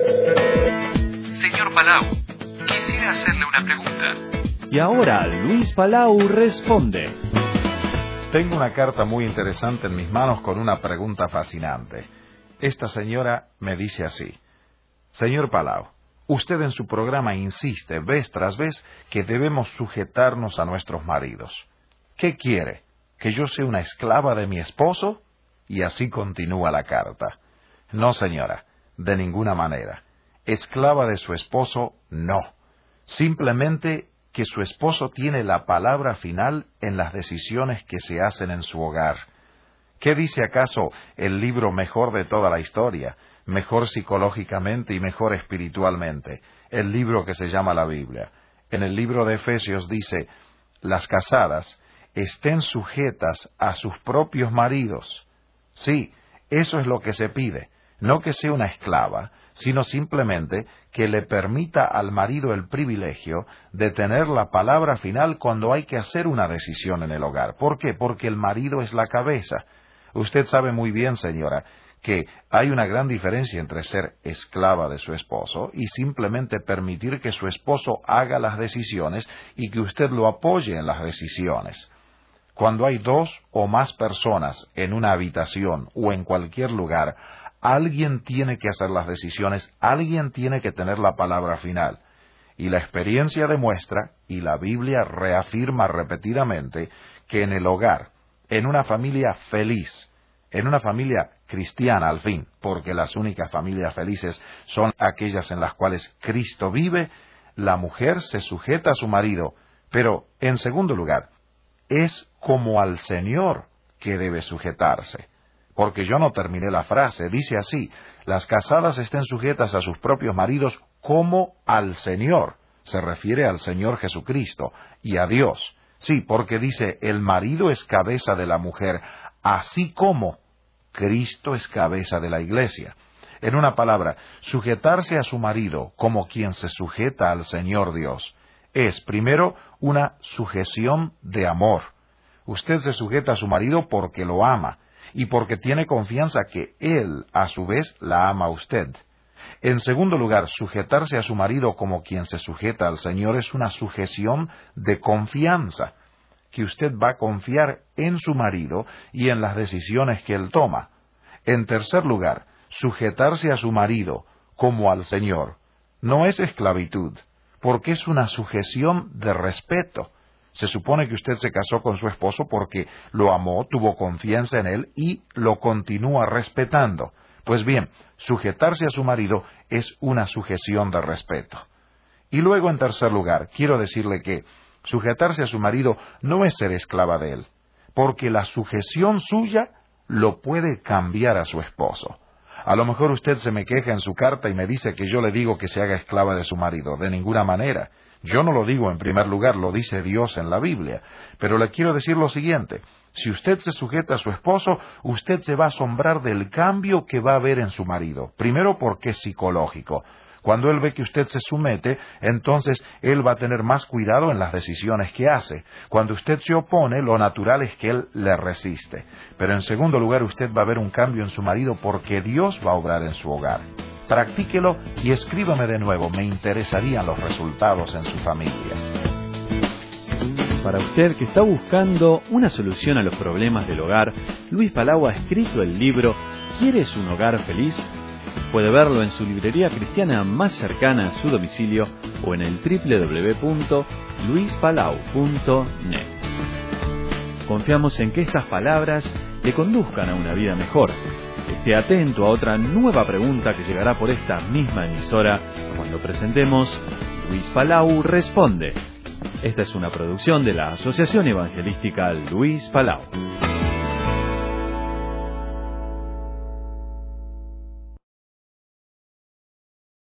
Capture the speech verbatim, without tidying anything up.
Señor Palau, quisiera hacerle una pregunta. Y ahora Luis Palau responde. Tengo una carta muy interesante en mis manos con una pregunta fascinante. Esta señora me dice así: Señor Palau, usted en su programa insiste vez tras vez que debemos sujetarnos a nuestros maridos. ¿Qué quiere? ¿Que yo sea una esclava de mi esposo? Y así continúa la carta. No, señora, de ninguna manera. Esclava de su esposo, no. Simplemente que su esposo tiene la palabra final en las decisiones que se hacen en su hogar. ¿Qué dice acaso el libro mejor de toda la historia? Mejor psicológicamente y mejor espiritualmente. El libro que se llama la Biblia. En el libro de Efesios dice: las casadas estén sujetas a sus propios maridos. Sí, eso es lo que se pide. No que sea una esclava, sino simplemente que le permita al marido el privilegio de tener la palabra final cuando hay que hacer una decisión en el hogar. ¿Por qué? Porque el marido es la cabeza. Usted sabe muy bien, señora, que hay una gran diferencia entre ser esclava de su esposo y simplemente permitir que su esposo haga las decisiones y que usted lo apoye en las decisiones. Cuando hay dos o más personas en una habitación o en cualquier lugar, alguien tiene que hacer las decisiones, alguien tiene que tener la palabra final. Y la experiencia demuestra, y la Biblia reafirma repetidamente, que en el hogar, en una familia feliz, en una familia cristiana al fin, porque las únicas familias felices son aquellas en las cuales Cristo vive, la mujer se sujeta a su marido, pero, en segundo lugar, es como al Señor que debe sujetarse. Porque yo no terminé la frase, dice así: las casadas estén sujetas a sus propios maridos como al Señor. Se refiere al Señor Jesucristo y a Dios. Sí, porque dice: el marido es cabeza de la mujer, así como Cristo es cabeza de la iglesia. En una palabra, sujetarse a su marido como quien se sujeta al Señor Dios es, primero, una sujeción de amor. Usted se sujeta a su marido porque lo ama y porque tiene confianza que él, a su vez, la ama a usted. En segundo lugar, sujetarse a su marido como quien se sujeta al Señor es una sujeción de confianza, que usted va a confiar en su marido y en las decisiones que él toma. En tercer lugar, sujetarse a su marido como al Señor no es esclavitud, porque es una sujeción de respeto. Se supone que usted se casó con su esposo porque lo amó, tuvo confianza en él y lo continúa respetando. Pues bien, sujetarse a su marido es una sujeción de respeto. Y luego, en tercer lugar, quiero decirle que sujetarse a su marido no es ser esclava de él, porque la sujeción suya lo puede cambiar a su esposo. A lo mejor usted se me queja en su carta y me dice que yo le digo que se haga esclava de su marido. De ninguna manera. Yo no lo digo en primer lugar, lo dice Dios en la Biblia. Pero le quiero decir lo siguiente: si usted se sujeta a su esposo, usted se va a asombrar del cambio que va a haber en su marido. Primero porque es psicológico. Cuando él ve que usted se somete, entonces él va a tener más cuidado en las decisiones que hace. Cuando usted se opone, lo natural es que él le resiste. Pero en segundo lugar, usted va a ver un cambio en su marido porque Dios va a obrar en su hogar. Practíquelo y escríbame de nuevo. Me interesarían los resultados en su familia. Para usted que está buscando una solución a los problemas del hogar, Luis Palau ha escrito el libro ¿Quieres un hogar feliz? Puede verlo en su librería cristiana más cercana a su domicilio o en el doble u doble u doble u punto luis palau punto net. Confiamos en que estas palabras le conduzcan a una vida mejor. Esté atento a otra nueva pregunta que llegará por esta misma emisora cuando presentemos Luis Palau Responde. Esta es una producción de la Asociación Evangelística Luis Palau.